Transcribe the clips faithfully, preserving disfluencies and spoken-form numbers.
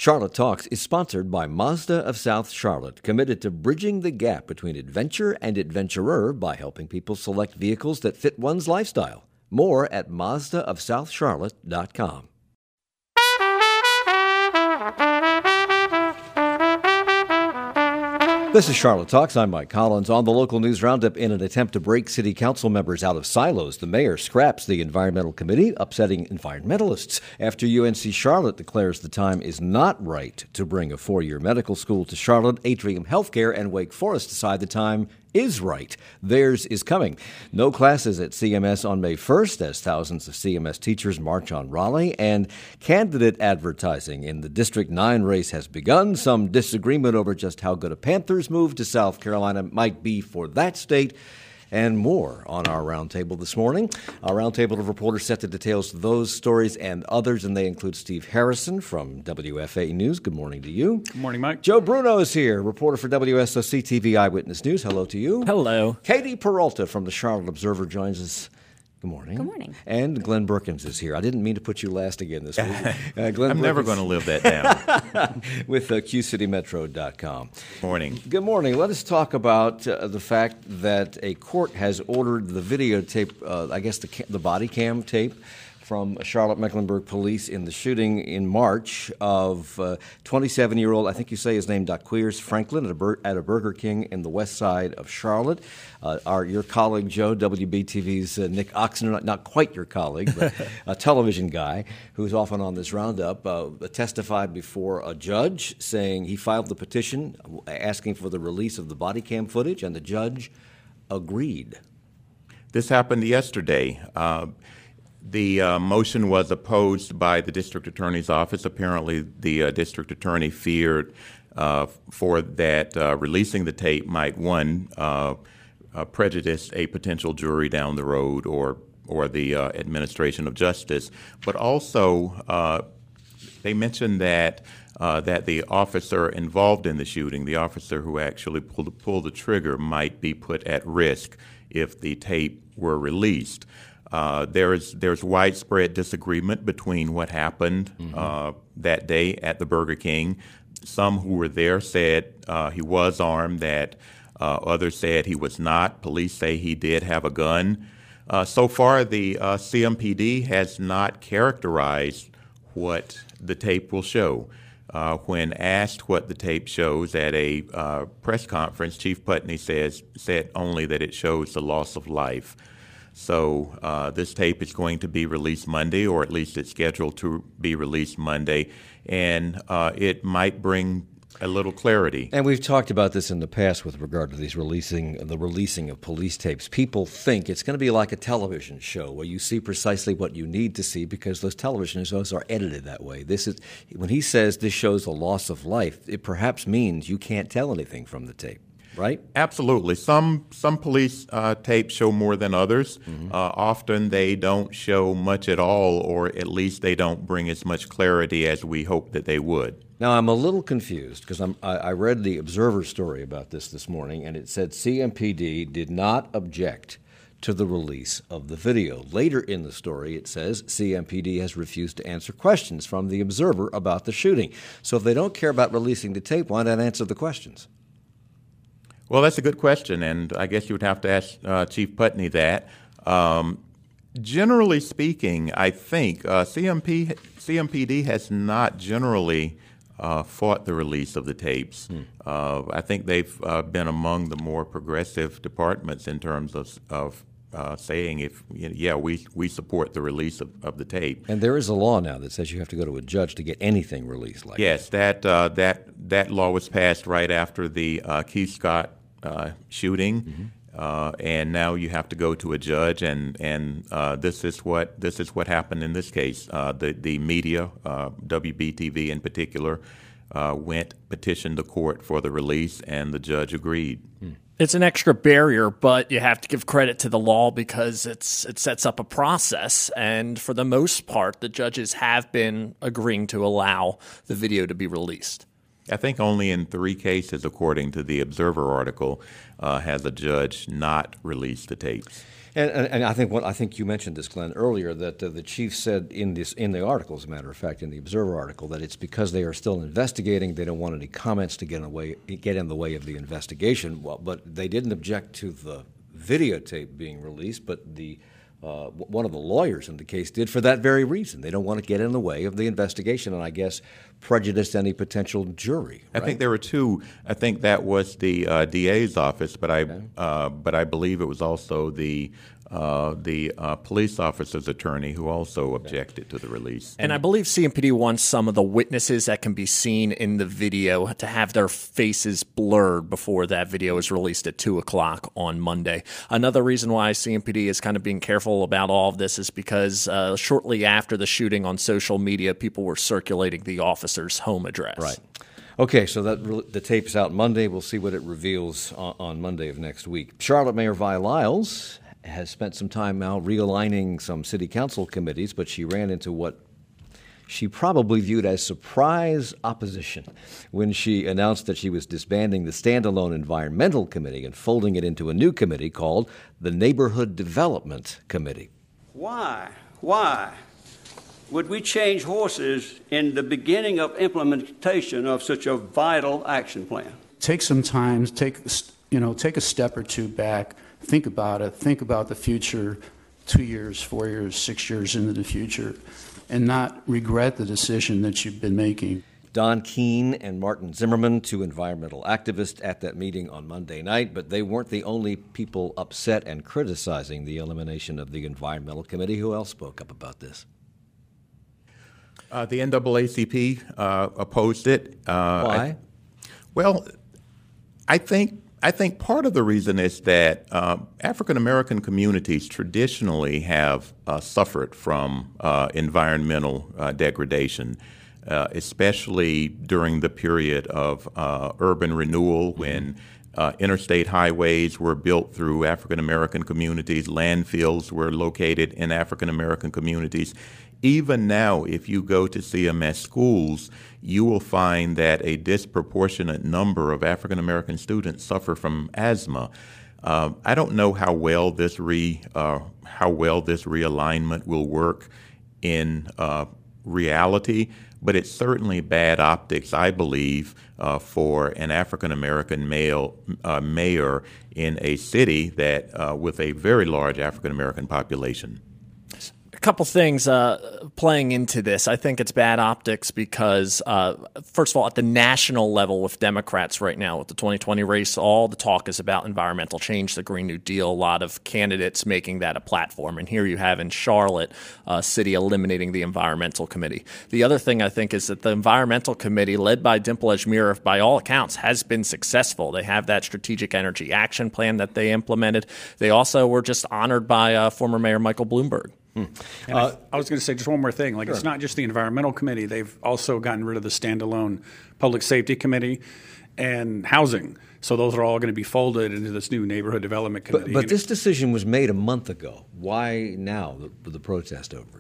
Charlotte Talks is sponsored by Mazda of South Charlotte, committed to bridging the gap between adventure and adventurer by helping people select vehicles that fit one's lifestyle. More at Mazda of South Charlotte dot com. This is Charlotte Talks. I'm Mike Collins. On the local news roundup, in an attempt to break city council members out of silos, the mayor scraps the environmental committee, upsetting environmentalists after U N C Charlotte declares the time is not right to bring a four-year medical school to Charlotte. Atrium Healthcare and Wake Forest decide the time is right. Theirs is coming. No classes at C M S on May first as thousands of C M S teachers march on Raleigh, and candidate advertising in the District nine race has begun. Some disagreement over just how good a Panthers move to South Carolina might be for that state, and more on our roundtable this morning. Our roundtable of reporters set the details of those stories and others, and they include Steve Harrison from W F A News. Good morning to you. Good morning, Mike. Joe Bruno is here, reporter for W S O C T V Eyewitness News. Hello to you. Hello. Katie Peralta from the Charlotte Observer joins us. Good morning. Good morning. And Glenn Berkins is here. I didn't mean to put you last again this week. Uh, Glenn I'm Berkins. Never going to live that down. With uh, Q City Metro dot com. Morning. Good morning. Let us talk about uh, the fact that a court has ordered the videotape, uh, I guess the, ca- the body cam tape, from Charlotte Mecklenburg Police in the shooting in March of uh, twenty-seven-year-old, I think you say his name, Daquiers Franklin, at a, bur- at a Burger King in the west side of Charlotte. Uh, our Your colleague, Joe, W B T V's uh, Nick Oxner, not, not quite your colleague, but a television guy who's often on this roundup, uh, testified before a judge saying he filed the petition asking for the release of the body cam footage, and the judge agreed. This happened yesterday. Uh, The uh, motion was opposed by the district attorney's office. Apparently, the uh, district attorney feared uh, for that uh, releasing the tape might, one, uh, uh, prejudice a potential jury down the road or or the uh, administration of justice. But also, uh, they mentioned that uh, that the officer involved in the shooting, the officer who actually pulled, pulled the trigger, might be put at risk if the tape were released. Uh, there is there's widespread disagreement between what happened mm-hmm. uh, that day at the Burger King. Some who were there said uh, he was armed, that uh, others said he was not. Police say he did have a gun. Uh, so far, the uh, C M P D has not characterized what the tape will show. Uh, when asked what the tape shows at a uh, press conference, Chief Putney says said only that it shows the loss of life. So uh, this tape is going to be released Monday, or at least it's scheduled to be released Monday, and uh, it might bring a little clarity. And we've talked about this in the past with regard to these releasing, the releasing of police tapes. People think it's going to be like a television show where you see precisely what you need to see because those television shows are edited that way. This is when he says this shows the loss of life, it perhaps means you can't tell anything from the tape. Right? Absolutely. Some some police uh, tapes show more than others. Mm-hmm. Uh, often they don't show much at all, or at least they don't bring as much clarity as we hope that they would. Now, I'm a little confused because I'm, I, I read the Observer story about this this morning, and it said C M P D did not object to the release of the video. Later in the story, it says C M P D has refused to answer questions from the Observer about the shooting. So if they don't care about releasing the tape, why not answer the questions? Well, that's a good question, and I guess you would have to ask uh, Chief Putney that. Um, generally speaking, I think uh, C M P, C M P D has not generally uh, fought the release of the tapes. Hmm. Uh, I think they've uh, been among the more progressive departments in terms of, of uh, saying, if you know, yeah, we we support the release of, of the tape. And there is a law now that says you have to go to a judge to get anything released like yes, that. Yes, that, uh, that, that law was passed right after the uh, Keith Scott Uh, shooting, mm-hmm. uh, and now you have to go to a judge, and and uh, this is what this is what happened in this case. Uh, the the media, uh, W B T V in particular, uh, went petitioned the court for the release, and the judge agreed. Mm. It's an extra barrier, but you have to give credit to the law because it's it sets up a process, and for the most part, the judges have been agreeing to allow the video to be released. I think only in three cases, according to the Observer article, uh, has a judge not released the tapes. And, and, and I think what I think you mentioned this, Glenn, earlier, that uh, the chief said in this in the article, as a matter of fact, in the Observer article, that it's because they are still investigating. They don't want any comments to get in the way get in the way of the investigation. Well, but they didn't object to the videotape being released, but the uh, one of the lawyers in the case did for that very reason. They don't want to get in the way of the investigation, and I guess prejudice any potential jury. I right? think there were two. I think that was the uh, D A's office, but I Okay. uh, but I believe it was also the uh, the uh, police officer's attorney who also objected to the release. And I believe C M P D wants some of the witnesses that can be seen in the video to have their faces blurred before that video is released at two o'clock on Monday. Another reason why C M P D is kind of being careful about all of this is because uh, shortly after the shooting on social media, people were circulating the officer's home address. Right. Okay, so that re- the tape's out Monday. We'll see what it reveals on, on Monday of next week. Charlotte Mayor Vi Lyles has spent some time now realigning some city council committees, but she ran into what she probably viewed as surprise opposition when she announced that she was disbanding the standalone environmental committee and folding it into a new committee called the Neighborhood Development Committee. Why? Why would we change horses in the beginning of implementation of such a vital action plan? Take some time, take, you know, take a step or two back, think about it, think about the future, two years, four years, six years into the future, and not regret the decision that you've been making. Don Keene and Martin Zimmerman, two environmental activists at that meeting on Monday night, but they weren't the only people upset and criticizing the elimination of the Environmental Committee. Who else spoke up about this? Uh, the N double A C P uh, opposed it. Uh, Why? I, well, I think I think part of the reason is that uh, African American communities traditionally have uh, suffered from uh, environmental uh, degradation, uh, especially during the period of uh, urban renewal when uh, interstate highways were built through African American communities, landfills were located in African American communities. Even now, if you go to C M S schools, you will find that a disproportionate number of African American students suffer from asthma. Uh, I don't know how well this re uh, how well this realignment will work in uh, reality, but it's certainly bad optics, I believe, uh, for an African American male uh, mayor in a city that uh, with a very large African American population. A couple things uh, playing into this. I think it's bad optics because, uh, first of all, at the national level with Democrats right now, with the twenty twenty race, all the talk is about environmental change, the Green New Deal, a lot of candidates making that a platform. And here you have in Charlotte, uh, city eliminating the Environmental Committee. The other thing I think is that the Environmental Committee, led by Dimple Ajmera, by all accounts, has been successful. They have that strategic energy action plan that they implemented. They also were just honored by uh, former Mayor Michael Bloomberg. And uh, I, I was going to say just one more thing. Like, sure. It's not just the environmental committee. They've also gotten rid of the standalone public safety committee and housing. So those are all going to be folded into this new neighborhood development committee. But, but this decision was made a month ago. Why now, the, the protest over it?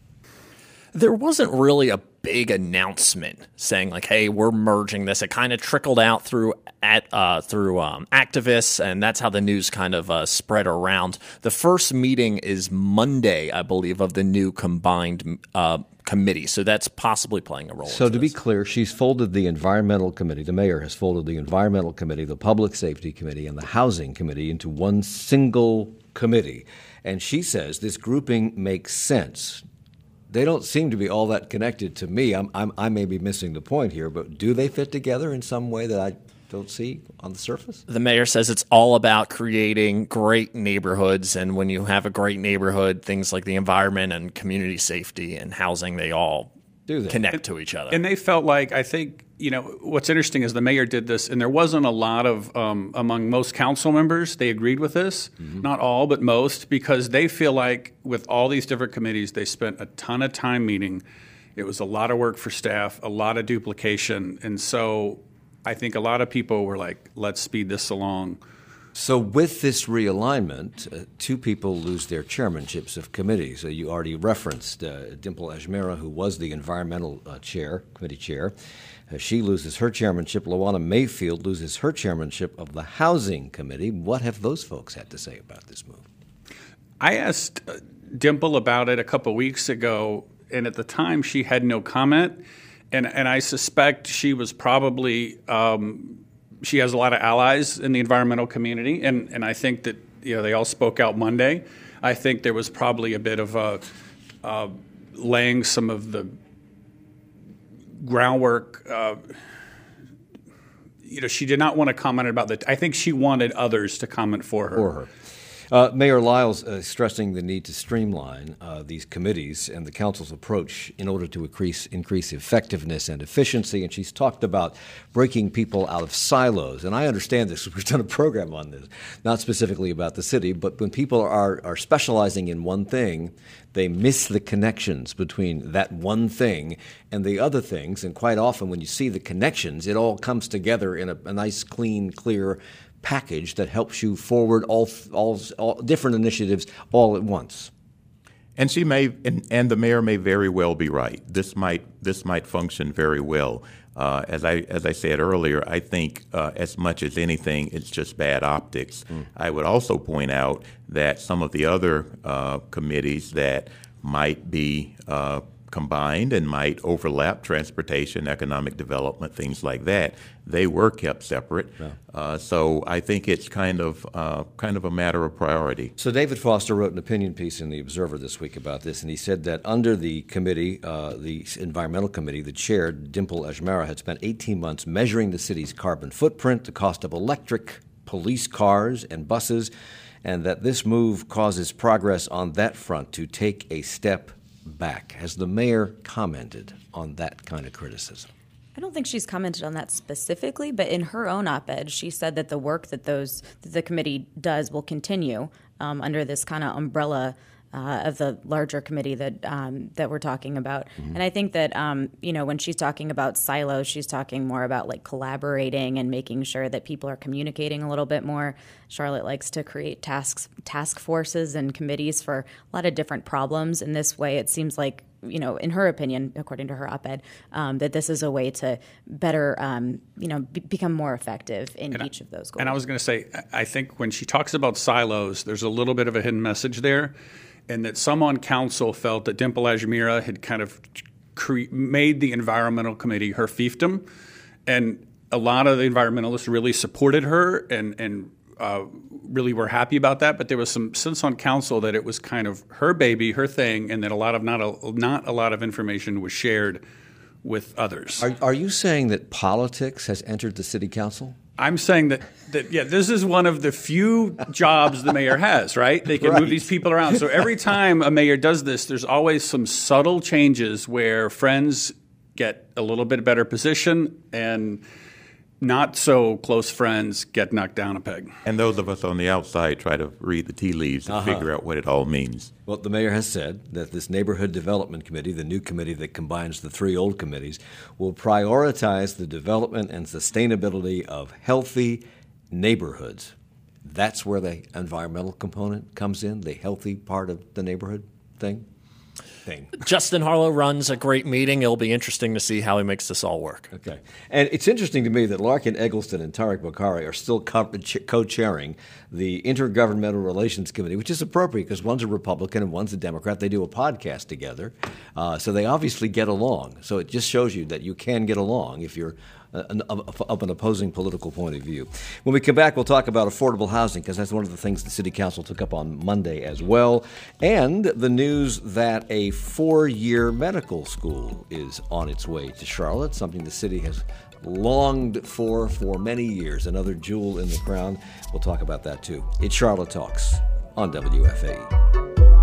There wasn't really a big announcement saying like, "Hey, we're merging this." It kind of trickled out through at uh, through um, activists, and that's how the news kind of uh, spread around. The first meeting is Monday, I believe, of the new combined uh, committee. So that's possibly playing a role. So to this. be clear, she's folded the environmental committee. The mayor has folded the environmental committee, the public safety committee, and the housing committee into one single committee. And she says this grouping makes sense. They don't seem to be all that connected to me. I'm, I'm, I may be missing the point here, but do they fit together in some way that I don't see on the surface? The mayor says it's all about creating great neighborhoods, and when you have a great neighborhood, things like the environment and community safety and housing, they all do they? connect and, to each other. And they felt like, I think, you know, what's interesting is the mayor did this, and there wasn't a lot of, um, among most council members, they agreed with this. Mm-hmm. Not all, but most, because they feel like with all these different committees, they spent a ton of time meeting. It was a lot of work for staff, a lot of duplication, and so I think a lot of people were like, let's speed this along. So with this realignment, uh, two people lose their chairmanships of committees. Uh, you already referenced uh, Dimple Ajmera, who was the environmental uh, chair, committee chair. Uh, she loses her chairmanship. Lawana Mayfield loses her chairmanship of the housing committee. What have those folks had to say about this move? I asked Dimple about it a couple weeks ago, and at the time she had no comment. And and I suspect she was probably um, she has a lot of allies in the environmental community, and, and I think that you know they all spoke out Monday. I think there was probably a bit of a uh, laying some of the groundwork. Uh, you know, she did not want to comment about that. I think she wanted others to comment for her. For her. Uh, Mayor Lyles uh, stressing the need to streamline uh, these committees and the council's approach in order to increase increase effectiveness and efficiency. And she's talked about breaking people out of silos. And I understand this. We've done a program on this, not specifically about the city, but when people are, are specializing in one thing, they miss the connections between that one thing and the other things. And quite often when you see the connections, it all comes together in a, a nice, clean, clear package that helps you forward all, all all different initiatives all at once. And she may, and, and the mayor may very well be right. This might this might function very well. Uh, as I as I said earlier, I think uh, as much as anything, it's just bad optics. Mm. I would also point out that some of the other uh, committees that might be uh, combined and might overlap, transportation, economic development, things like that, they were kept separate. Yeah. Uh, so I think it's kind of uh, kind of a matter of priority. So David Foster wrote an opinion piece in the Observer this week about this, and he said that under the committee, uh, the environmental committee, the chair, Dimple Ajmera, had spent eighteen months measuring the city's carbon footprint, the cost of electric police cars and buses, and that this move causes progress on that front to take a step back. Has the mayor commented on that kind of criticism? I don't think she's commented on that specifically, but in her own op-ed, she said that the work that those that the committee does will continue um, under this kind of umbrella uh, of the larger committee that um, that we're talking about. Mm-hmm. And I think that um, you know when she's talking about silos, she's talking more about like collaborating and making sure that people are communicating a little bit more. Charlotte likes to create tasks, task forces and committees for a lot of different problems. In this way, it seems like, you know, in her opinion, according to her op-ed, um, that this is a way to better, um, you know, be- become more effective in and each I, of those goals. And I was going to say, I think when she talks about silos, there's a little bit of a hidden message there, and that some on council felt that Dimple Ajmera had kind of cre- made the environmental committee her fiefdom, and a lot of the environmentalists really supported her and and uh, really were happy about that. But there was some sense on council that it was kind of her baby, her thing, and that a lot of not a, not a lot of information was shared with others. Are, are you saying that politics has entered the city council? I'm saying that, that, yeah, this is one of the few jobs the mayor has, right? They can right. move these people around. So every time a mayor does this, there's always some subtle changes where friends get a little bit better position and not so close friends get knocked down a peg. And those of us on the outside try to read the tea leaves and uh-huh. figure out what it all means. Well, the mayor has said that this neighborhood development committee, the new committee that combines the three old committees, will prioritize the development and sustainability of healthy neighborhoods. That's where the environmental component comes in, the healthy part of the neighborhood thing. Thing. Justin Harlow runs a great meeting. It'll be interesting to see how he makes this all work. Okay. And it's interesting to me that Larkin Eggleston and Tariq Bokhari are still co-chairing the Intergovernmental Relations Committee, which is appropriate because one's a Republican and one's a Democrat. They do a podcast together. Uh, so they obviously get along. So it just shows you that you can get along if you're An, of, of an opposing political point of view. When we come back, we'll talk about affordable housing because that's one of the things the City Council took up on Monday as well, and the news that a four-year medical school is on its way to Charlotte, something the city has longed for for many years, another jewel in the crown. We'll talk about that too. It's Charlotte Talks on W F A E.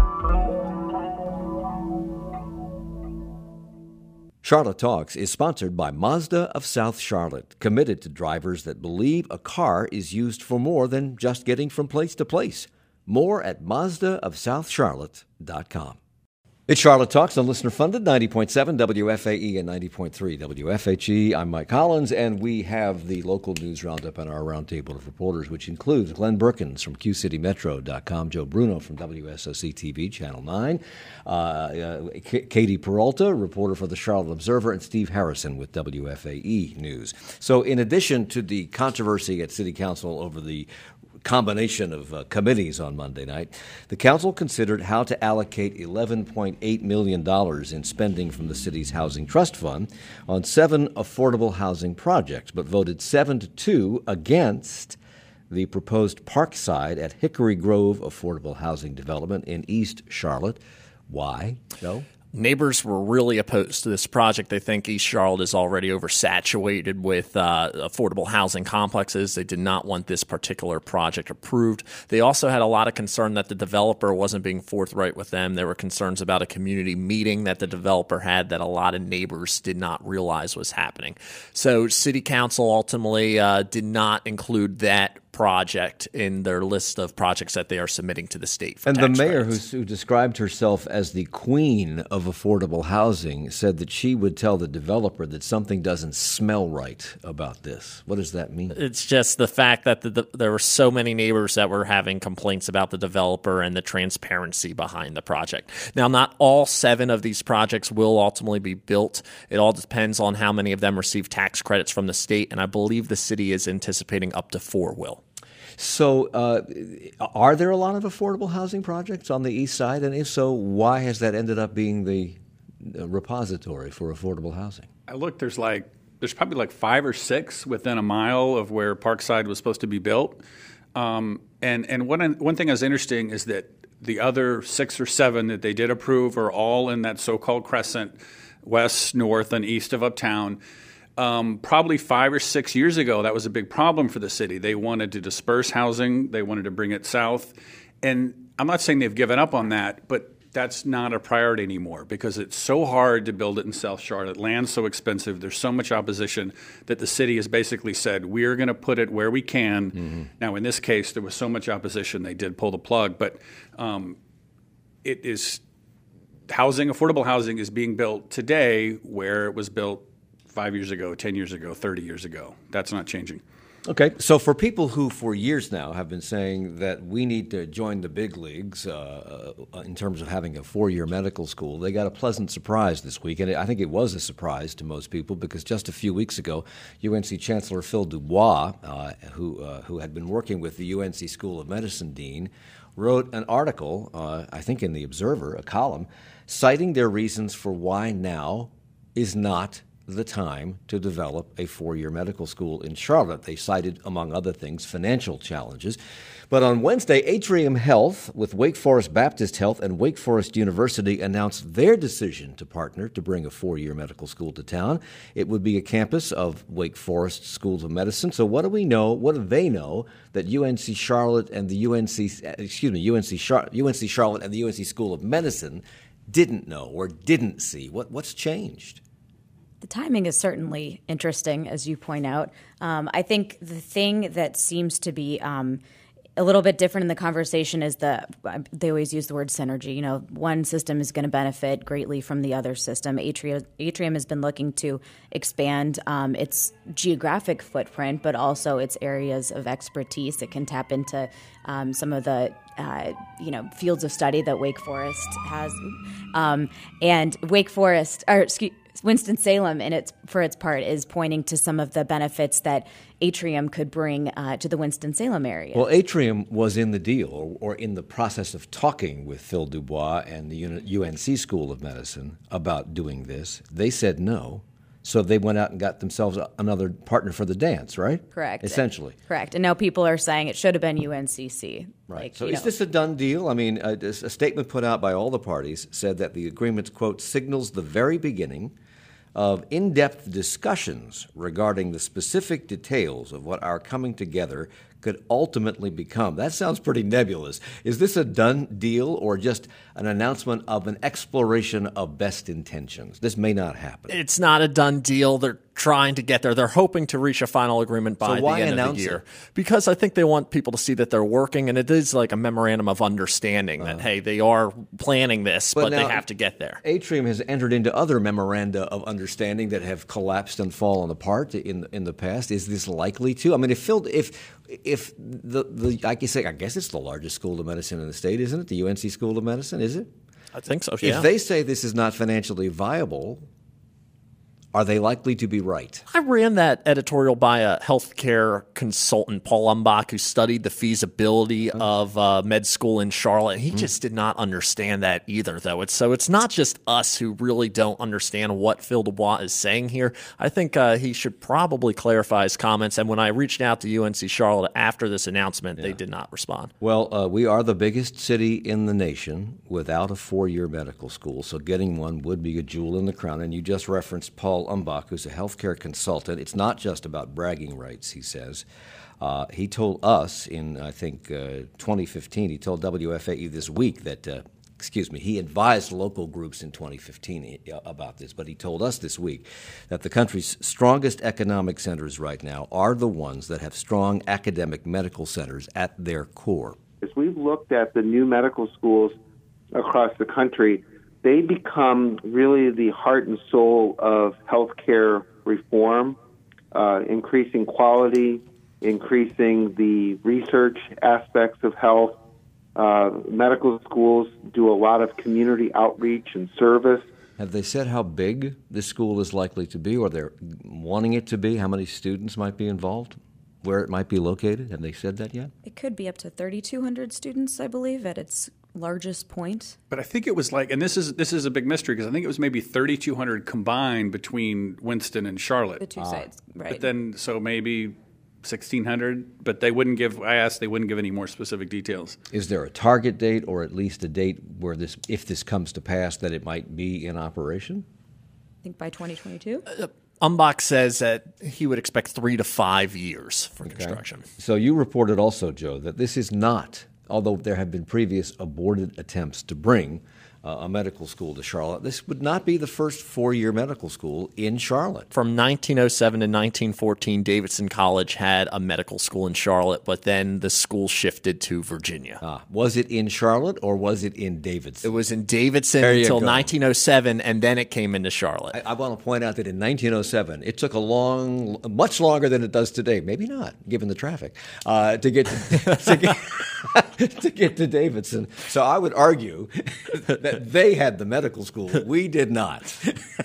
Charlotte Talks is sponsored by Mazda of South Charlotte, committed to drivers that believe a car is used for more than just getting from place to place. More at Mazda of South Charlotte dot com. It's Charlotte Talks on listener-funded ninety point seven W F A E and ninety point three W F H E. I'm Mike Collins, and we have the local news roundup on our roundtable of reporters, which includes Glenn Berkins from Q City Metro dot com, Joe Bruno from W S O C T V, Channel nine, uh, uh, K- Katie Peralta, reporter for the Charlotte Observer, and Steve Harrison with W F A E News. So in addition to the controversy at City Council over the combination of uh, committees on Monday night. The council considered how to allocate eleven point eight million dollars in spending from the city's Housing Trust Fund on seven affordable housing projects, but voted seven to two against the proposed Parkside at Hickory Grove affordable housing development in East Charlotte. Why, Joe? Neighbors were really opposed to this project. They think East Charlotte is already oversaturated with uh, affordable housing complexes. They did not want this particular project approved. They also had a lot of concern that the developer wasn't being forthright with them. There were concerns about a community meeting that the developer had that a lot of neighbors did not realize was happening. So City Council ultimately uh, did not include that project in their list of projects that they are submitting to the state for and tax the mayor, who, credits. who described herself as the queen of affordable housing, said that she would tell the developer that something doesn't smell right about this. What does that mean? It's just the fact that the, the, there were so many neighbors that were having complaints about the developer and the transparency behind the project. Now, not all seven of these projects will ultimately be built. It all depends on how many of them receive tax credits from the state, and I believe the city is anticipating up to four will. So uh, are there a lot of affordable housing projects on the east side? And if so, why has that ended up being the repository for affordable housing? I look, there's like there's probably like five or six within a mile of where Parkside was supposed to be built. Um, and and one one thing that's interesting is that the other six or seven that they did approve are all in that so-called crescent, west, north, and east of Uptown. Um, probably five or six years ago, that was a big problem for the city. They wanted to disperse housing. They wanted to bring it south. And I'm not saying they've given up on that, but that's not a priority anymore because it's so hard to build it in South Charlotte. Land's so expensive. There's so much opposition that the city has basically said, we're going to put it where we can. Mm-hmm. Now, in this case, there was so much opposition, they did pull the plug. But um, it is housing, affordable housing is being built today where it was built five years ago, ten years ago, thirty years ago. That's not changing. Okay, so for people who for years now have been saying that we need to join the big leagues uh, in terms of having a four-year medical school, they got a pleasant surprise this week. And I think it was a surprise to most people because just a few weeks ago, U N C Chancellor Phil Dubois, uh, who, uh, who had been working with the U N C School of Medicine dean, wrote an article, uh, I think in the Observer, a column, citing their reasons for why now is not the time to develop a four-year medical school in Charlotte. They cited, among other things, financial challenges. But on Wednesday, Atrium Health with Wake Forest Baptist Health and Wake Forest University announced their decision to partner to bring a four-year medical school to town. It would be a campus of Wake Forest Schools of Medicine. So what do we know? What do they know that U N C Charlotte and the U N C, excuse me, U N C, Char- U N C Charlotte and the U N C School of Medicine didn't know or didn't see? What what's changed? The timing is certainly interesting, as you point out. Um, I think the thing that seems to be um, a little bit different in the conversation is the they always use the word synergy. You know, one system is going to benefit greatly from the other system. Atrium, Atrium has been looking to expand um, its geographic footprint, but also its areas of expertise. It can tap into um, some of the Uh, you know, fields of study that Wake Forest has, um, and Wake Forest, or excuse, Winston-Salem, in its for its part, is pointing to some of the benefits that Atrium could bring uh, to the Winston-Salem area. Well, Atrium was in the deal, or, or in the process of talking with Phil Dubois and the U N C School of Medicine about doing this. They said no. So they went out and got themselves another partner for the dance, right? Correct. Essentially. Correct. And now people are saying it should have been U N C C. Right. Like, so is know. this a done deal? I mean, a, a statement put out by all the parties said that the agreement, quote, signals the very beginning of in-depth discussions regarding the specific details of what our coming together could ultimately become. That sounds pretty nebulous. Is this a done deal or just an announcement of an exploration of best intentions? This may not happen. It's not a done deal. They're trying to get there. They're hoping to reach a final agreement by so why the end announce of the year. It? Because I think they want people to see that they're working, and it is like a memorandum of understanding that, uh, hey, they are planning this, but, but now, they have to get there. Atrium has entered into other memoranda of understanding that have collapsed and fallen apart in in the past. Is this likely to? I mean, if Phil, if if the the I can say, I guess it's the largest school of medicine in the state, isn't it? The U N C School of Medicine, is it? I think so. Yeah. If they say this is not financially viable, Are they likely to be right? I ran that editorial by a healthcare consultant, Paul Umbach, who studied the feasibility of uh, med school in Charlotte. He mm. just did not understand that either, though. It's, so it's not just us who really don't understand what Phil Dubois is saying here. I think uh, he should probably clarify his comments. And when I reached out to U N C Charlotte after this announcement, yeah. they did not respond. Well, uh, we are the biggest city in the nation without a four-year medical school, so getting one would be a jewel in the crown. And you just referenced Paul Umbach, who's a healthcare consultant. It's not just about bragging rights, he says. Uh, he told us in, I think, uh, twenty fifteen, he told W F A E this week that, uh, excuse me, he advised local groups in twenty fifteen about this, but he told us this week that the country's strongest economic centers right now are the ones that have strong academic medical centers at their core. As we've looked at the new medical schools across the country, they become really the heart and soul of healthcare reform, uh, increasing quality, increasing the research aspects of health. Uh, medical schools do a lot of community outreach and service. Have they said how big this school is likely to be, or they're wanting it to be? How many students might be involved? Where it might be located? Have they said that yet? It could be up to thirty-two hundred students, I believe, at its largest point. But I think it was like, and this is this is a big mystery because I think it was maybe thirty-two hundred combined between Winston and Charlotte. The two ah. sides, right. But then, so maybe sixteen hundred, but they wouldn't give, I asked, they wouldn't give any more specific details. Is there a target date or at least a date where this, if this comes to pass, that it might be in operation? I think by twenty twenty-two. Uh, Umbach says that he would expect three to five years for okay. construction. So you reported also, Joe, that this is not, although there have been previous aborted attempts to bring uh, a medical school to Charlotte, this would not be the first four-year medical school in Charlotte. From nineteen oh seven to nineteen fourteen, Davidson College had a medical school in Charlotte, but then the school shifted to Virginia. Ah, was it in Charlotte or was it in Davidson? It was in Davidson until nineteen oh seven, and then it came into Charlotte. I, I want to point out that in nineteen oh seven, it took a long, much longer than it does today, maybe not, given the traffic, uh, to get to, to get, to get to Davidson. So I would argue that they had the medical school. We did not.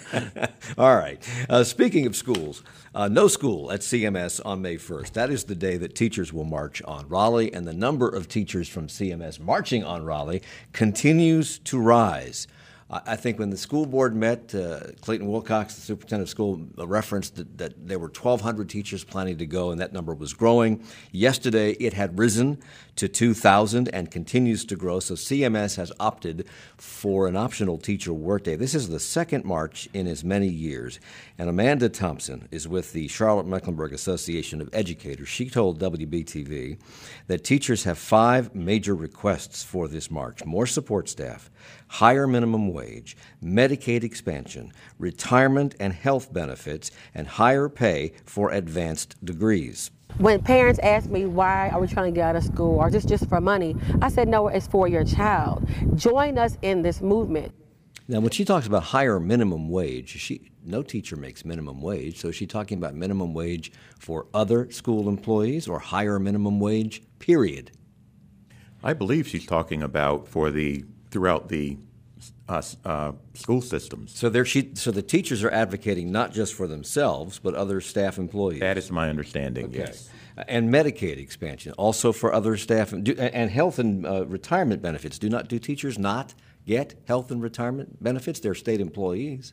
All right. Uh, speaking of schools, uh, no school at C M S on May first. That is the day that teachers will march on Raleigh, and the number of teachers from C M S marching on Raleigh continues to rise. I think when the school board met, uh, Clayton Wilcox, the superintendent of school, referenced that, that there were twelve hundred teachers planning to go, and that number was growing. Yesterday, it had risen to two thousand and continues to grow, so C M S has opted for an optional teacher workday. This is the second march in as many years, and Amanda Thompson is with the Charlotte-Mecklenburg Association of Educators. She told W B T V that teachers have five major requests for this march: more support staff, higher minimum wage, Medicaid expansion, retirement and health benefits, and higher pay for advanced degrees. When parents ask me why are we trying to get out of school or just, just for money, I said, no, it's for your child. Join us in this movement. Now, when she talks about higher minimum wage, she no teacher makes minimum wage, so is she talking about minimum wage for other school employees or higher minimum wage, period? I believe she's talking about for the throughout the uh, uh, school systems. So there, she, so the teachers are advocating not just for themselves, but other staff employees. That is my understanding, okay. yes. And Medicaid expansion, also for other staff, do, and health and uh, retirement benefits. Do not do teachers not get health and retirement benefits? They're state employees.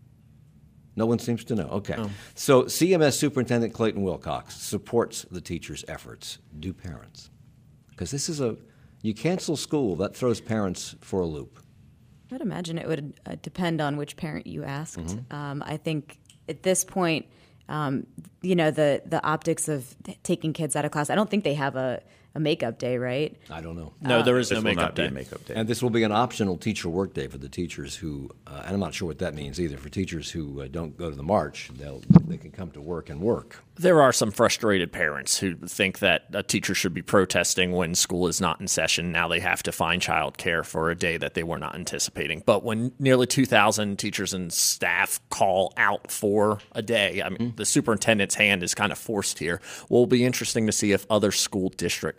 No one seems to know. Okay. Oh. So C M S Superintendent Clayton Wilcox supports the teachers' efforts. Do parents? Because this is a, you cancel school, that throws parents for a loop. I would imagine it would uh, depend on which parent you asked. Mm-hmm. Um, I think at this point, um, you know, the, the optics of taking kids out of class, I don't think they have a, a makeup day, right? I don't know. No, uh, there is this no will makeup not day. be a makeup day. And this will be an optional teacher work day for the teachers who, uh, and I'm not sure what that means either, for teachers who uh, don't go to the march, they'll, they can come to work and work. There are some frustrated parents who think that a teacher should be protesting when school is not in session. Now they have to find childcare for a day that they were not anticipating. But when nearly two thousand teachers and staff call out for a day, I mean, mm-hmm. the superintendent's hand is kind of forced here. Well, it'll be interesting to see if other school districts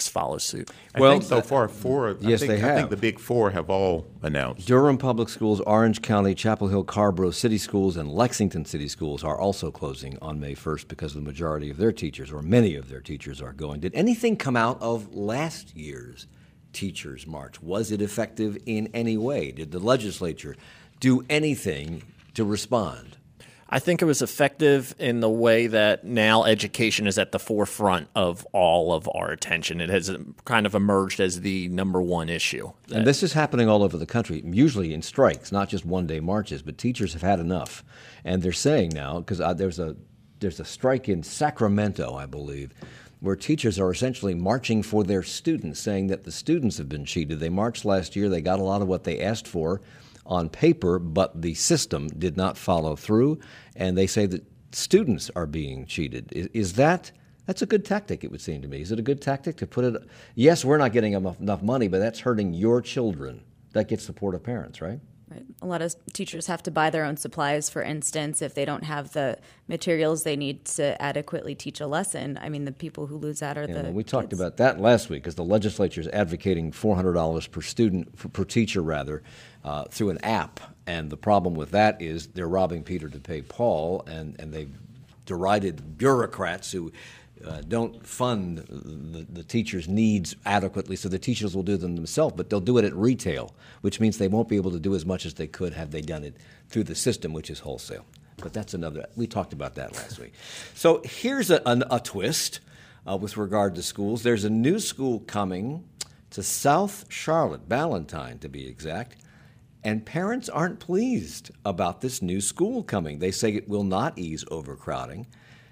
districts follow suit. I Well, think so far four. yes, I think, they I think have. the big four have all announced. Durham Public Schools, Orange County, Chapel Hill, Carborough City Schools, and Lexington City Schools are also closing on May first because the majority of their teachers, or many of their teachers, are going. Did anything come out of last year's Teachers March? Was it effective in any way? Did the legislature do anything to respond? I think it was effective in the way that now education is at the forefront of all of our attention. It has kind of emerged as the number one issue. And this is happening all over the country, usually in strikes, not just one-day marches, but teachers have had enough. And they're saying now, because uh, there's a there's a strike in Sacramento, I believe, where teachers are essentially marching for their students, saying that the students have been cheated. They marched last year. They got a lot of what they asked for on paper, but the system did not follow through, and they say that students are being cheated. Is, is that that's a good tactic? It would seem to me. Is it a good tactic to put it? Yes, we're not getting enough, enough money, but that's hurting your children. That gets support of parents, right? Right. A lot of teachers have to buy their own supplies, for instance, if they don't have the materials they need to adequately teach a lesson. I mean, the people who lose out are Yeah, the well, we talked kids. about that last week because the legislature is advocating four hundred dollars per student, for, per teacher rather, uh, through an app. And the problem with that is they're robbing Peter to pay Paul, and, and they've derided bureaucrats who uh, don't fund the, the teachers' needs adequately, so the teachers will do them themselves, but they'll do it at retail, which means they won't be able to do as much as they could had they done it through the system, which is wholesale. But that's another, we talked about that last week. So here's a, an, a twist uh, with regard to schools. There's a new school coming to South Charlotte, Ballantyne to be exact, and parents aren't pleased about this new school coming. They say it will not ease overcrowding.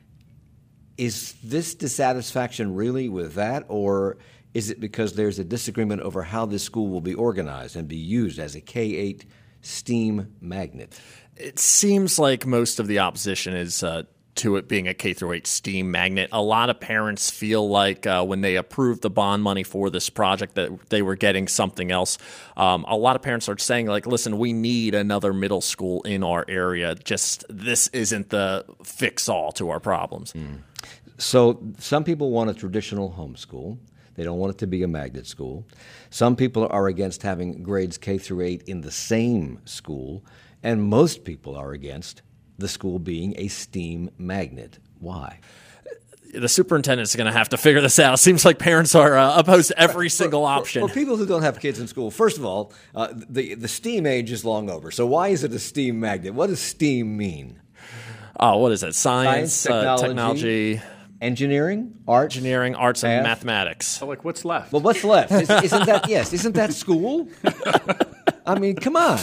Is this dissatisfaction really with that, or is it because there's a disagreement over how this school will be organized and be used as a K eight STEAM magnet? It seems like most of the opposition is uh, to it being a K through eight STEAM magnet. A lot of parents feel like uh, when they approved the bond money for this project that they were getting something else. Um, a lot of parents are saying, like, listen, we need another middle school in our area. Just this isn't the fix-all to our problems. Mm. So some people want a traditional homeschool. They don't want it to be a magnet school. Some people are against having grades K through eight in the same school. And most people are against the school being a STEAM magnet. Why? The superintendent's going to have to figure this out. Seems like parents are uh, opposed to every single option. For, for people who don't have kids in school, first of all, uh, the, the STEAM age is long over. So why is it a STEAM magnet? What does STEAM mean? Oh, what is it? Science, Science, technology, uh, technology, engineering, arts, engineering, arts, math. and mathematics. So, like, what's left? Well, what's left? Is, isn't that yes? Isn't that school? I mean, come on.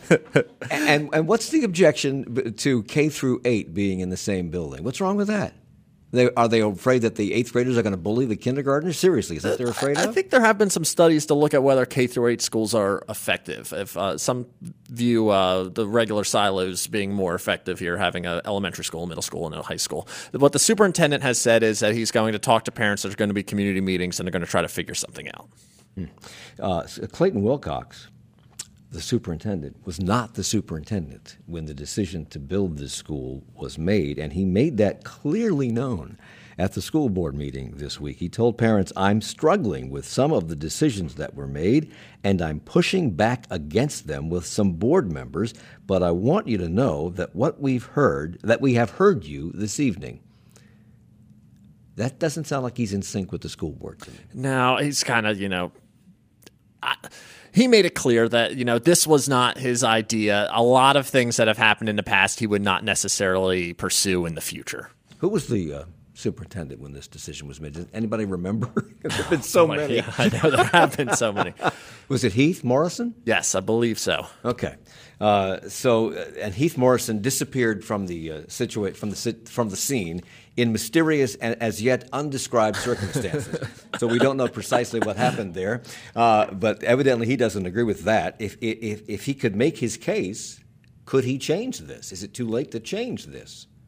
And and what's the objection to K through eight being in the same building? What's wrong with that? They, are they afraid that the eighth graders are going to bully the kindergartners? Seriously, is that what they're afraid I, of? I think there have been some studies to look at whether K through eight schools are effective. If uh, some view uh, the regular silos being more effective here, having an elementary school, middle school, and a high school. What the superintendent has said is that he's going to talk to parents. There's going to be community meetings, and they're going to try to figure something out. Hmm. Uh, Clayton Wilcox, the superintendent, was not the superintendent when the decision to build this school was made, and he made that clearly known at the school board meeting this week. He told parents, I'm struggling with some of the decisions that were made, and I'm pushing back against them with some board members, but I want you to know that what we've heard, that we have heard you this evening. That doesn't sound like he's in sync with the school board to me. No, he's kind of, you know... I, He made it clear that, you know, this was not his idea. A lot of things that have happened in the past he would not necessarily pursue in the future. Who was the uh, superintendent when this decision was made? Does anybody remember? There have been so many. Yeah, I know there have been so many. Was it Heath Morrison? Yes, I believe so. Okay. Uh, so, uh, and Heath Morrison disappeared from the uh, situa- from the from the scene in mysterious and as yet undescribed circumstances. So we don't know precisely what happened there, uh, but evidently he doesn't agree with that. If, if if he could make his case, could he change this? Is it too late to change this?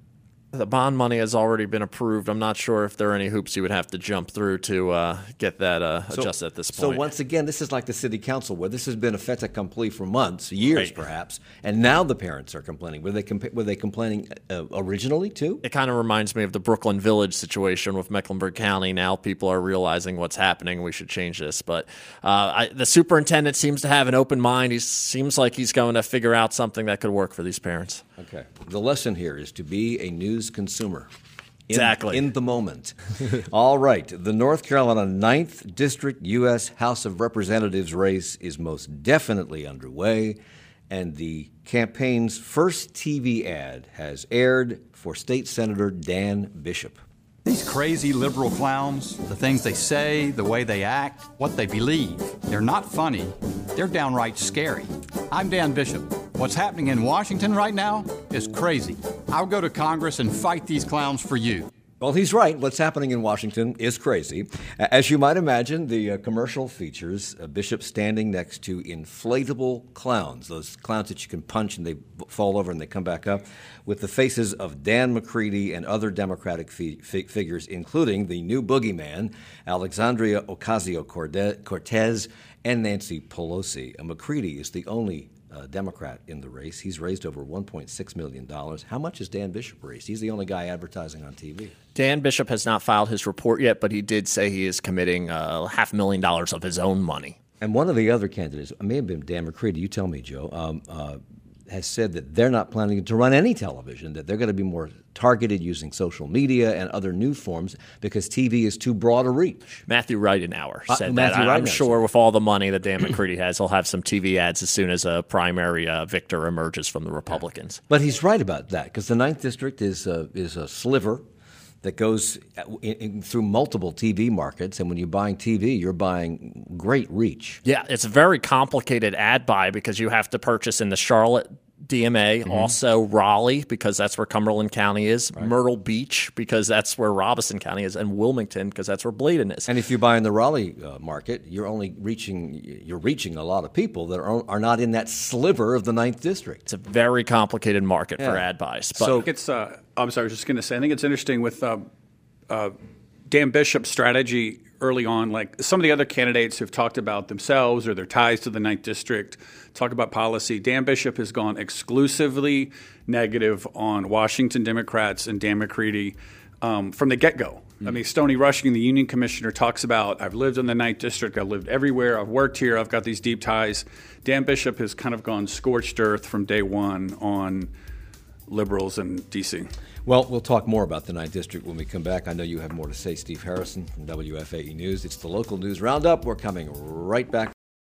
The bond money has already been approved. I'm not sure if there are any hoops you would have to jump through to uh, get that uh, so, adjusted at this point. So once again, this is like the city council, where this has been a fait accompli for months, years right. perhaps, and now the parents are complaining. Were they compa- were they complaining uh, originally too? It kind of reminds me of the Brooklyn Village situation with Mecklenburg County. Now people are realizing what's happening. We should change this. But uh, I, the superintendent seems to have an open mind. He seems like he's going to figure out something that could work for these parents. Okay. The lesson here is to be a news consumer. In, exactly. In the moment. All right. The North Carolina ninth District U S House of Representatives race is most definitely underway, and the campaign's first T V ad has aired for State Senator Dan Bishop. These crazy liberal clowns, the things they say, the way they act, what they believe, they're not funny. They're downright scary. I'm Dan Bishop. What's happening in Washington right now is crazy. I'll go to Congress and fight these clowns for you. Well, he's right. What's happening in Washington is crazy. As you might imagine, the uh, commercial features a Bishop standing next to inflatable clowns, those clowns that you can punch and they fall over and they come back up, with the faces of Dan McCready and other Democratic fi- fi- figures, including the new boogeyman, Alexandria Ocasio-Cortez, and Nancy Pelosi. And McCready is the only Uh, Democrat in the race. He's raised over one point six million dollars. How much has Dan Bishop raised? He's the only guy advertising on T V. Dan Bishop has not filed his report yet, but he did say he is committing uh, half a million dollars of his own money. And one of the other candidates, it may have been Dan McCready, you tell me, Joe, um, uh, has said that they're not planning to run any television, that they're going to be more targeted using social media and other new forms because T V is too broad a reach. Matthew Reitenauer said uh, that. Matthew I'm Reitenauer. sure with all the money that Dan McCready has, he'll have some T V ads as soon as a primary uh, victor emerges from the Republicans. But he's right about that because the ninth District is a, is a sliver that goes in, in, through multiple T V markets, and when you're buying T V, you're buying great reach. Yeah, it's a very complicated ad buy because you have to purchase in the Charlotte D M A, mm-hmm. also Raleigh, because that's where Cumberland County is, right. Myrtle Beach, because that's where Robeson County is, and Wilmington, because that's where Bladen is. And if you buy in the Raleigh uh, market, you're only reaching you're reaching a lot of people that are, are not in that sliver of the ninth District. It's a very complicated market yeah. for ad buys. But so I think it's, uh, I'm sorry, I was just going to say, I think it's interesting with uh, uh, Dan Bishop's strategy early on. Like some of the other candidates who've talked about themselves or their ties to the ninth District, talk about policy. Dan Bishop has gone exclusively negative on Washington Democrats and Dan McCready um, from the get-go. Mm-hmm. I mean, Stoney Rushing, the union commissioner, talks about, I've lived in the ninth District, I've lived everywhere, I've worked here, I've got these deep ties. Dan Bishop has kind of gone scorched earth from day one on liberals in D C. Well, we'll talk more about the ninth District when we come back. I know you have more to say. Steve Harrison from W F A E News. It's the Local News Roundup. We're coming right back.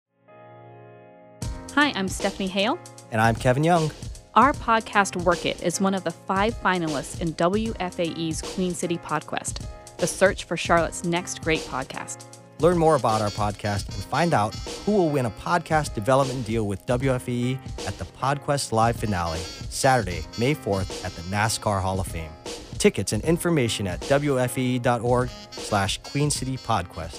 Hi, I'm Stephanie Hale. And I'm Kevin Young. Our podcast, Work It, is one of the five finalists in W F A E's Queen City PodQuest, the search for Charlotte's next great podcast. Learn more about our podcast and find out who will win a podcast development deal with W F A E at the PodQuest Live Finale, Saturday, May fourth at the NASCAR Hall of Fame. Tickets and information at W F A E dot org slash Queen City PodQuest.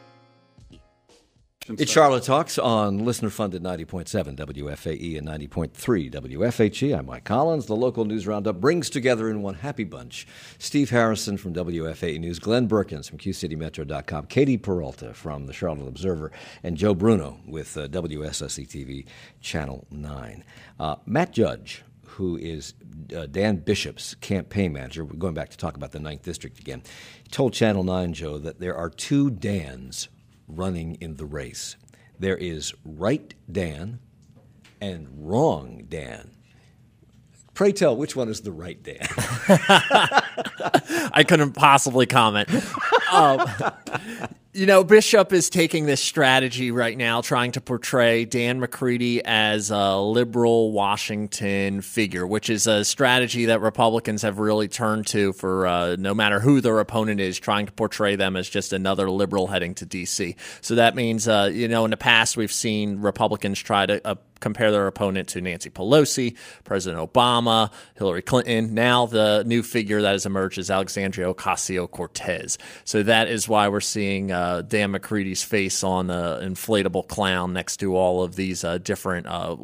It's Charlotte Talks on listener-funded ninety point seven W F A E and ninety point three W F H E. I'm Mike Collins. The Local News Roundup brings together in one happy bunch Steve Harrison from W F A E News, Glenn Berkins from Q City Metro dot com, Katie Peralta from the Charlotte Observer, and Joe Bruno with uh, W S S E T V Channel nine. Uh, Matt Judge, who is uh, Dan Bishop's campaign manager, we're going back to talk about the ninth District again, told Channel nine, Joe, that there are two Dans running in the race. There is right Dan and wrong Dan. Pray tell, which one is the right Dan? I couldn't possibly comment. Um, you know, Bishop is taking this strategy right now, trying to portray Dan McCready as a liberal Washington figure, which is a strategy that Republicans have really turned to for uh, no matter who their opponent is, trying to portray them as just another liberal heading to D C. So that means, uh, you know, in the past we've seen Republicans try to uh, compare their opponent to Nancy Pelosi, President Obama, Hillary Clinton. Now the new figure that has emerged is Alexandria Ocasio-Cortez. So that is why we're seeing uh, Dan McCready's face on the inflatable clown next to all of these uh, different uh,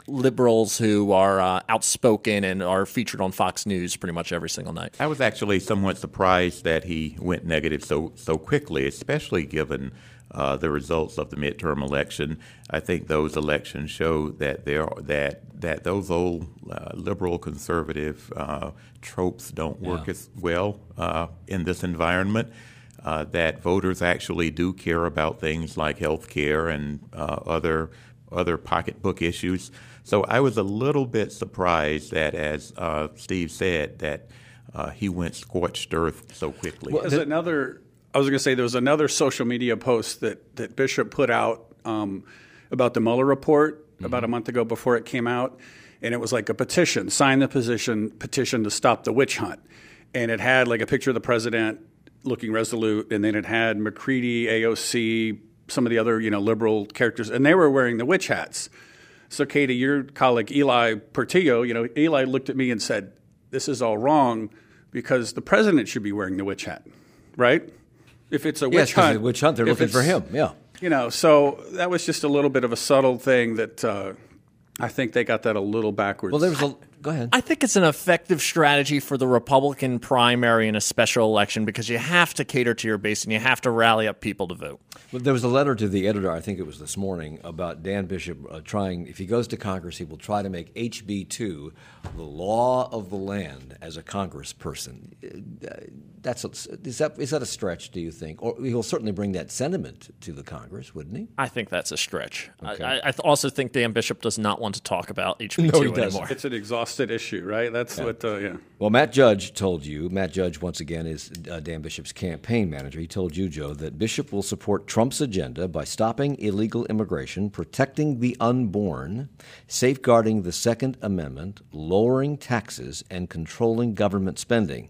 liberals who are uh, outspoken and are featured on Fox News pretty much every single night. I was actually somewhat surprised that he went negative so so quickly, especially given uh, the results of the midterm election. I think those elections show that there are, that that those old uh, liberal conservative uh, tropes don't work Yeah. as well uh, in this environment. Uh, that voters actually do care about things like health care and uh, other other pocketbook issues. So I was a little bit surprised that, as uh, Steve said, that uh, he went scorched earth so quickly. There's another. I was going to say there was another social media post that that Bishop put out um, about the Mueller report mm-hmm. about a month ago before it came out, and it was like a petition, sign the petition petition to stop the witch hunt, and it had like a picture of the president looking resolute, and then it had McCready, A O C, some of the other you know liberal characters, and they were wearing the witch hats. So, Katie, your colleague Eli Portillo, you know, Eli looked at me and said, "This is all wrong because the president should be wearing the witch hat, right? If it's a Yes, witch 'cause hunt, it's a witch hunt, they're if looking for it's- him, yeah. You know, so that was just a little bit of a subtle thing that uh, I think they got that a little backwards. Well, there was a go ahead. I think it's an effective strategy for the Republican primary in a special election because you have to cater to your base and you have to rally up people to vote. Well, there was a letter to the editor, I think it was this morning, about Dan Bishop uh, trying, if he goes to Congress, he will try to make H B two the law of the land as a congressperson. Uh, that's a, is that is that a stretch, do you think? Or he'll certainly bring that sentiment to the Congress, wouldn't he? I think that's a stretch. Okay. I, I th- also think Dan Bishop does not want to talk about H B two No, he anymore. doesn't. It's an exhausted issue, right? That's Yeah. what, uh, yeah. Well, Matt Judge told you, Matt Judge, once again, is uh, Dan Bishop's campaign manager. He told you, Joe, that Bishop will support Trump's agenda by stopping illegal immigration, protecting the unborn, safeguarding the Second Amendment, lowering taxes, and controlling government spending.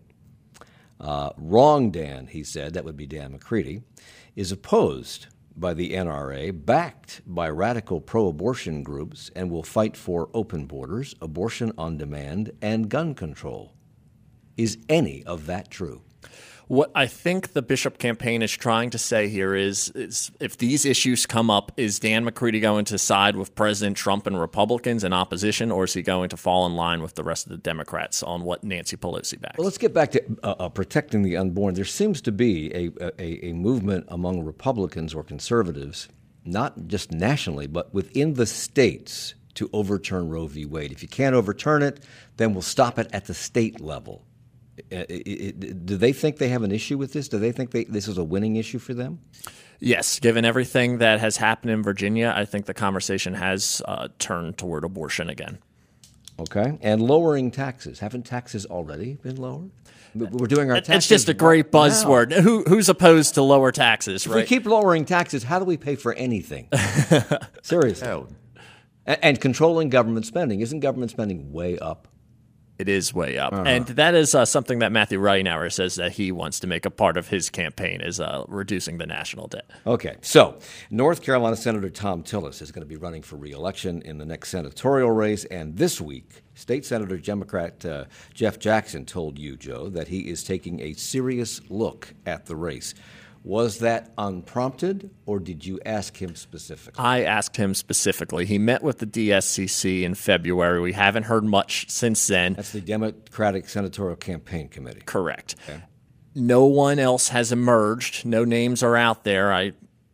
Uh, wrong Dan, he said, that would be Dan McCready, is opposed by the N R A, backed by radical pro-abortion groups, and will fight for open borders, abortion on demand, and gun control. Is any of that true? What I think the Bishop campaign is trying to say here is, is if these issues come up, is Dan McCready going to side with President Trump and Republicans in opposition, or is he going to fall in line with the rest of the Democrats on what Nancy Pelosi backs? Well, let's get back to uh, uh, protecting the unborn. There seems to be a, a, a movement among Republicans or conservatives, not just nationally, but within the states, to overturn Roe v. Wade. If you can't overturn it, then we'll stop it at the state level. It, it, it, do they think they have an issue with this? Do they think they, this is a winning issue for them? Yes, given everything that has happened in Virginia, I think the conversation has uh, turned toward abortion again. Okay. And lowering taxes. Haven't taxes already been lowered? We're doing our taxes. It's just a great buzzword. now. Who, who's opposed to lower taxes, If right? we keep lowering taxes, how do we pay for anything? Seriously. Hell. And, and controlling government spending. Isn't government spending way up? It is way up. Uh-huh. And that is uh, something that Matthew Reinauer says that he wants to make a part of his campaign is uh, reducing the national debt. Okay, so North Carolina Senator Thom Tillis is going to be running for re-election in the next senatorial race, and this week, State Senator Democrat uh, Jeff Jackson told you, Joe, that he is taking a serious look at the race. Was that unprompted, or did you ask him specifically? I asked him specifically. He met with the D S C C in February. We haven't heard much since then. That's the Democratic Senatorial Campaign Committee. Correct. Okay. No one else has emerged. No names are out there. I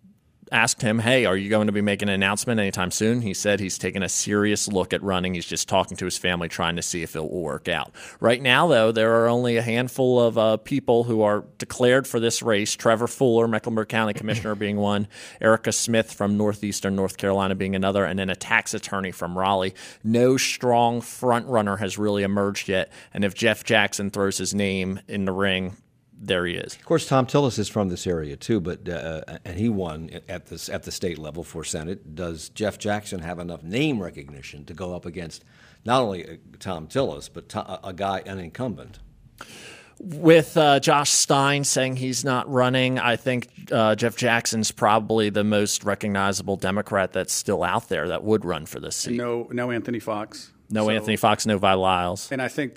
asked him, hey, are you going to be making an announcement anytime soon? He said he's taking a serious look at running. He's just talking to his family, trying to see if it will work out. Right now, though, there are only a handful of uh, people who are declared for this race. Trevor Fuller, Mecklenburg County Commissioner, being one. Erica Smith from Northeastern North Carolina being another. And then a tax attorney from Raleigh. No strong front runner has really emerged yet. And if Jeff Jackson throws his name in the ring, there he is. Of course, Thom Tillis is from this area too, but uh, and he won at this at the state level for Senate. Does Jeff Jackson have enough name recognition to go up against not only Thom Tillis but to, a guy, an incumbent? With uh, Josh Stein saying he's not running, I think uh, Jeff Jackson's probably the most recognizable Democrat that's still out there that would run for this seat. No, no Anthony Fox. No So- Anthony Fox, no Vi Lyles. And I think that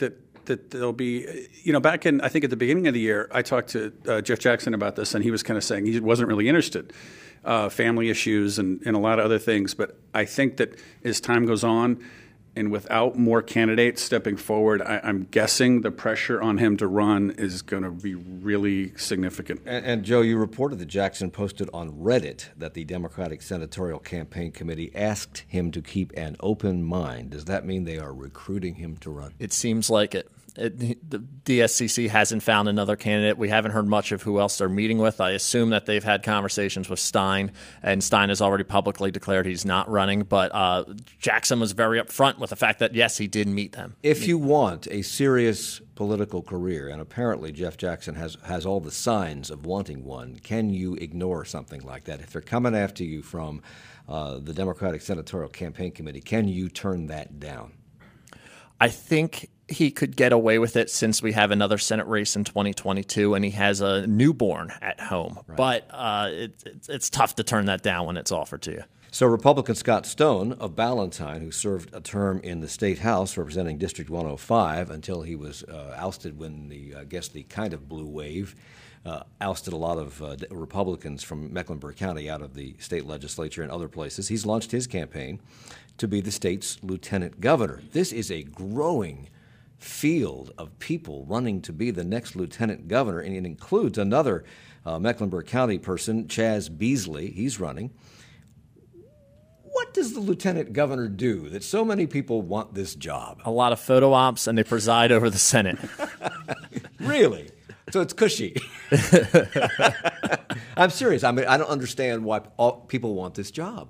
that there'll be, you know, back in, I think at the beginning of the year, I talked to uh, Jeff Jackson about this, and he was kind of saying he wasn't really interested. Uh, family issues and, and a lot of other things. But I think that as time goes on, and without more candidates stepping forward, I, I'm guessing the pressure on him to run is going to be really significant. And, and Joe, you reported that Jackson posted on Reddit that the Democratic Senatorial Campaign Committee asked him to keep an open mind. Does that mean they are recruiting him to run? It seems like it. It, the D S C C hasn't found another candidate. We haven't heard much of who else they're meeting with. I assume that they've had conversations with Stein, and Stein has already publicly declared he's not running. But uh, Jackson was very upfront with the fact that, yes, he did meet them. If you want a serious political career, and apparently Jeff Jackson has, has all the signs of wanting one, can you ignore something like that? If they're coming after you from uh, the Democratic Senatorial Campaign Committee, can you turn that down? I think he could get away with it since we have another Senate race in twenty twenty-two and he has a newborn at home. Right. But uh, it, it, it's tough to turn that down when it's offered to you. So Republican Scott Stone of Ballantyne, who served a term in the state house representing District one oh five until he was uh, ousted when the, I guess, the kind of blue wave uh, ousted a lot of uh, Republicans from Mecklenburg County out of the state legislature and other places. He's launched his campaign to be the state's lieutenant governor. This is a growing field of people running to be the next lieutenant governor, and it includes another uh, Mecklenburg County person, Chaz Beasley. He's running. What does the lieutenant governor do that so many people want this job? A lot of photo ops, and they preside over the Senate. Really? So it's cushy. I'm serious. I mean, I don't understand why all people want this job.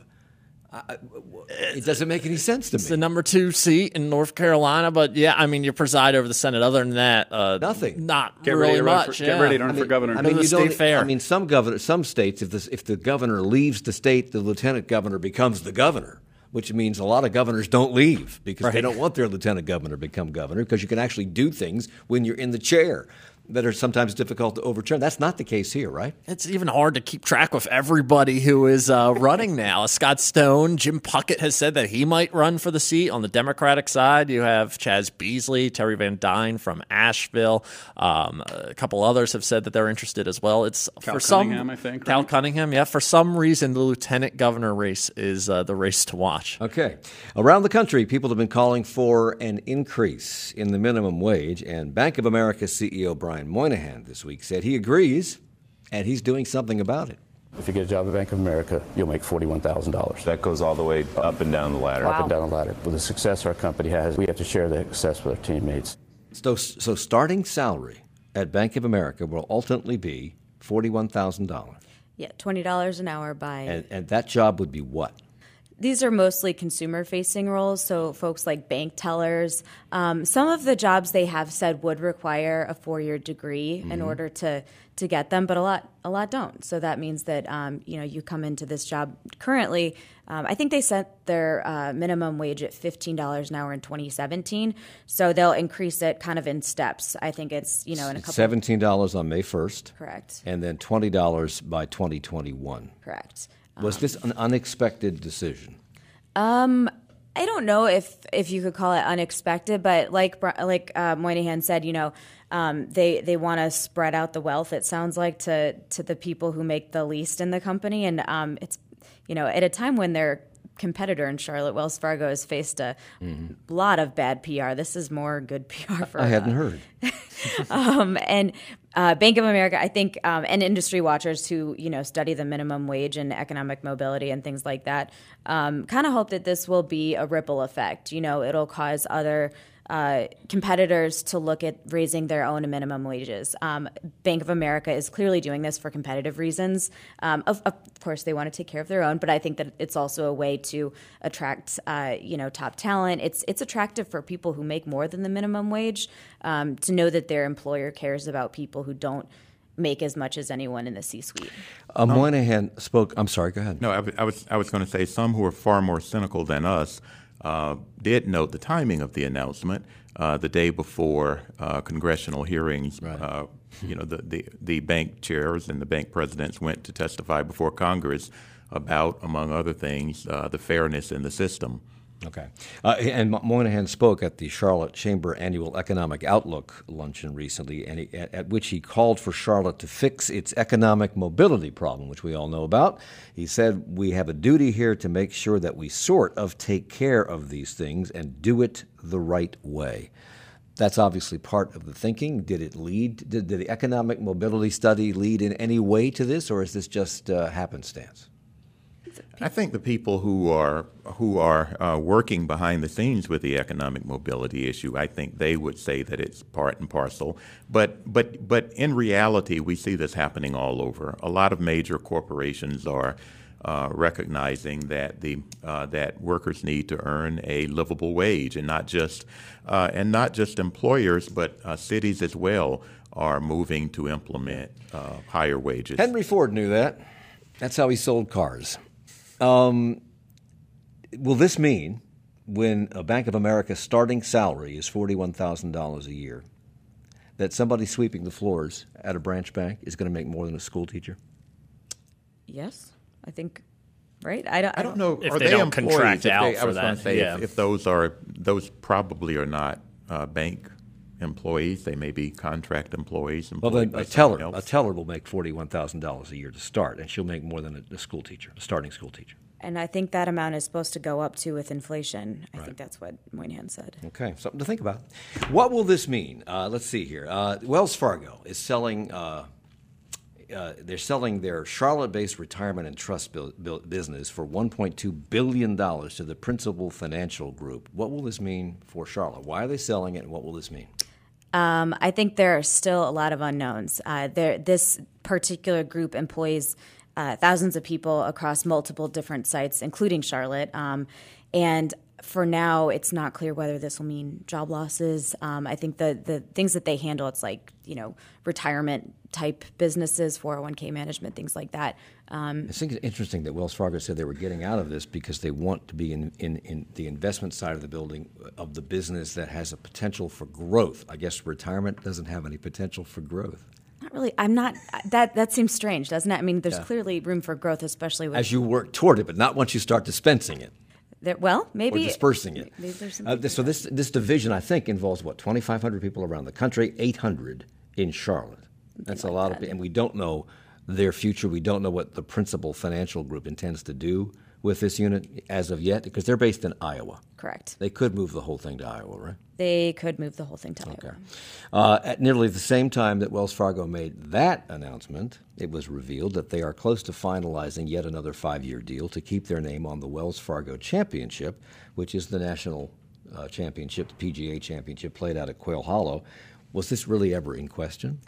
I, it doesn't make any sense to me. It's the number two seat in North Carolina, but yeah, I mean, you preside over the Senate. Other than that, uh, nothing. Not get really ready much. For, yeah. Get ready to run I mean, for governor. I mean, you don't. Fair. I mean, some governor, some states, if the if the governor leaves the state, the lieutenant governor becomes the governor, which means a lot of governors don't leave because right. they don't want their lieutenant governor to become governor because you can actually do things when you're in the chair that are sometimes difficult to overturn. That's not the case here, right? It's even hard to keep track with everybody who is uh, running now. Scott Stone, Jim Puckett has said that he might run for the seat. On the Democratic side, you have Chaz Beasley, Terry Van Dyne from Asheville. Um, a couple others have said that they're interested as well. It's Cal for Cunningham, some, I think. Cal right? Cunningham, yeah. For some reason, the lieutenant governor race is uh, the race to watch. Okay. Around the country, people have been calling for an increase in the minimum wage, and Bank of America C E O Brian Moynihan this week said he agrees, and he's doing something about it. If you get a job at Bank of America, you'll make forty-one thousand dollars. That goes all the way up and down the ladder. Wow. Up and down the ladder. With the success our company has, we have to share the success with our teammates. So, so starting salary at Bank of America will ultimately be forty-one thousand dollars. Yeah, twenty dollars an hour by... And, and that job would be what? These are mostly consumer-facing roles, so folks like bank tellers. Um, some of the jobs they have said would require a four-year degree mm-hmm. in order to to get them, but a lot a lot don't. So that means that um, you know you come into this job currently. Um, I think they set their uh, minimum wage at fifteen dollars an hour in twenty seventeen, so they'll increase it kind of in steps. I think it's you know in a couple. seventeen dollars on May first. Correct. And then twenty dollars by twenty twenty-one. Correct. Was this an unexpected decision? Um, I don't know if if you could call it unexpected, but like like uh, Moynihan said, you know, um, they they want to spread out the wealth. It sounds like to to the people who make the least in the company, and um, it's you know at a time when their competitor in Charlotte, Wells Fargo, has faced a mm-hmm. lot of bad P R. This is more good P R for. I hadn't uh, heard. um, and uh, Bank of America, I think, um, and industry watchers who you know study the minimum wage and economic mobility and things like that, um, kind of hope that this will be a ripple effect. You know, it'll cause other uh, competitors to look at raising their own minimum wages. Um, Bank of America is clearly doing this for competitive reasons. Um, of, of course, they want to take care of their own, but I think that it's also a way to attract, uh, you know, top talent. It's it's attractive for people who make more than the minimum wage um, to know that their employer cares about people who don't make as much as anyone in the C-suite. Uh, Moynihan spoke. I'm sorry. Go ahead. No, I, I was I was going to say some who are far more cynical than us uh, did note the timing of the announcement uh, the day before uh, congressional hearings. Right. Uh, you know, the, the the bank chairs and the bank presidents went to testify before Congress about, among other things, uh, the fairness in the system. Okay. Uh, and Moynihan spoke at the Charlotte Chamber Annual Economic Outlook luncheon recently, and he, at, at which he called for Charlotte to fix its economic mobility problem, which we all know about. He said, we have a duty here to make sure that we sort of take care of these things and do it the right way. That's obviously part of the thinking. Did it lead, did, did the economic mobility study lead in any way to this, or is this just uh, happenstance? I think the people who are who are uh, working behind the scenes with the economic mobility issue, I think they would say that it's part and parcel. But but but in reality, we see this happening all over. A lot of major corporations are uh, recognizing that the uh, that workers need to earn a livable wage, and not just uh, and not just employers, but uh, cities as well are moving to implement uh, higher wages. Henry Ford knew that. That's how he sold cars. Um, will this mean when a Bank of America starting salary is forty-one thousand dollars a year, that somebody sweeping the floors at a branch bank is going to make more than a school teacher? Yes, I think, right? I don't, I don't know. If are they, they don't employees? contract If out they, for I was that. going to say yeah. if, if those are those probably are not uh, bank employees. They may be contract employees. Well, then by a teller, someone a else. teller will make forty-one thousand dollars a year to start, and she'll make more than a, a school teacher, a starting school teacher. And I think that amount is supposed to go up too with inflation. I Right. think that's what Moynihan said. Okay, something to think about. What will this mean? Uh, let's see here. Uh, Wells Fargo is selling. Uh, uh, they're selling their Charlotte-based retirement and trust bu- bu- business for one point two billion dollars to the Principal Financial Group. What will this mean for Charlotte? Why are they selling it, and what will this mean? Um, I think there are still a lot of unknowns. Uh, there, this particular group employs uh, thousands of people across multiple different sites, including Charlotte. Um, and for now, it's not clear whether this will mean job losses. Um, I think the the things that they handle, it's like, you know, retirement type businesses, four oh one k management, things like that. Um, I think it's interesting that Wells Fargo said they were getting out of this because they want to be in, in, in the investment side of the building of the business that has a potential for growth. I guess retirement doesn't have any potential for growth. Not really. I'm not. That that seems strange, doesn't it? I mean, there's Yeah. clearly room for growth, especially with As you work toward it, but not once you start dispensing it. there, well, maybe Or dispersing it. Maybe there's some Uh, this, so this this division, I think, involves, what, twenty-five hundred people around the country, eight hundred in Charlotte. That's a lot of people, and we don't know their future. We don't know what the Principal Financial Group intends to do with this unit as of yet, because they're based in Iowa. Correct. They could move the whole thing to Iowa, right? They could move the whole thing to Okay. Iowa. Uh, at nearly the same time that Wells Fargo made that announcement, it was revealed that they are close to finalizing yet another five-year deal to keep their name on the Wells Fargo Championship, which is the national uh, championship, the P G A championship played out at Quail Hollow. Was this really ever in question?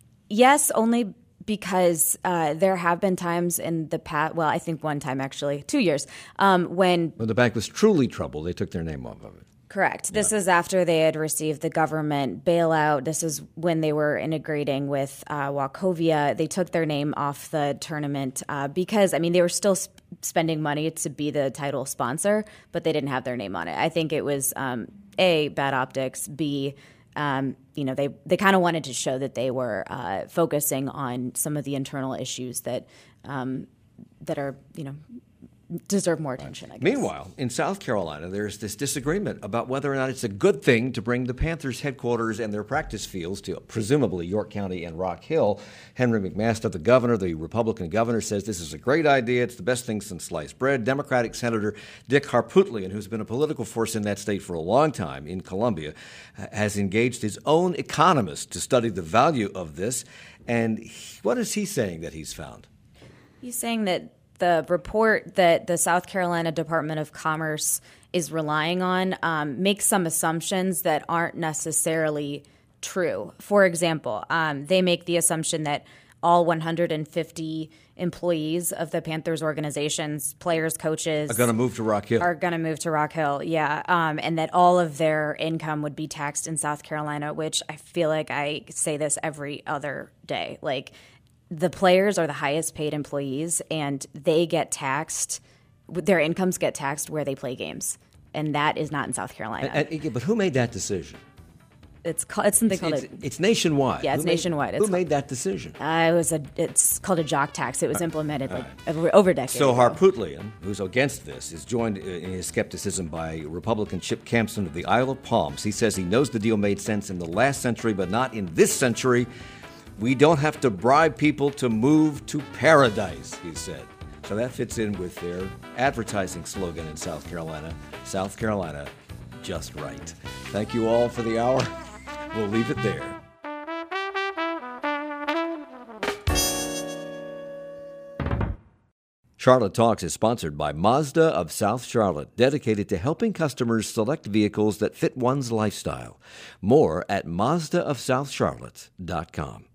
Yes, only because uh, there have been times in the past, well, I think one time actually, two years, um, when... When the bank was truly troubled, they took their name off of it. Correct. This is after they had received the government bailout. This is when they were integrating with uh, Wachovia. They took their name off the tournament uh, because, I mean, they were still sp- spending money to be the title sponsor, but they didn't have their name on it. I think it was, um, A, bad optics, B, Um, you know, they they kind of wanted to show that they were uh, focusing on some of the internal issues that um, that are, you know, deserve more attention, I guess. Meanwhile, in South Carolina, there's this disagreement about whether or not it's a good thing to bring the Panthers' headquarters and their practice fields to presumably York County and Rock Hill. Henry McMaster, the governor, the Republican governor, says this is a great idea. It's the best thing since sliced bread. Democratic Senator Dick Harpootlian, who's been a political force in that state for a long time in Columbia, has engaged his own economist to study the value of this. And he, what is he saying that he's found? He's saying that the report that the South Carolina Department of Commerce is relying on um, makes some assumptions that aren't necessarily true. For example, um, they make the assumption that all one hundred fifty employees of the Panthers organizations, players, coaches, Are going to move to Rock Hill. are going to move to Rock Hill, yeah, um, and that all of their income would be taxed in South Carolina, which I feel like I say this every other day. Like, the players are the highest paid employees, and they get taxed, their incomes get taxed where they play games, and that is not in South Carolina. And, and, but who made that decision? it's called, it's something It's, called it's, a, it's nationwide. Yeah, it's Who made- nationwide. Who It's made that decision? Uh, it was a. It's called a jock tax. It was implemented like over, over a decade. So ago. Harpootlian, who's against this, is joined in his skepticism by Republican Chip Campson of the Isle of Palms. He says he knows the deal made sense in the last century, but not in this century. We don't have to bribe people to move to paradise, he said. So that fits in with their advertising slogan in South Carolina. South Carolina, just right. Thank you all for the hour. We'll leave it there. Charlotte Talks is sponsored by Mazda of South Charlotte, dedicated to helping customers select vehicles that fit one's lifestyle. More at Mazda of South Charlotte dot com.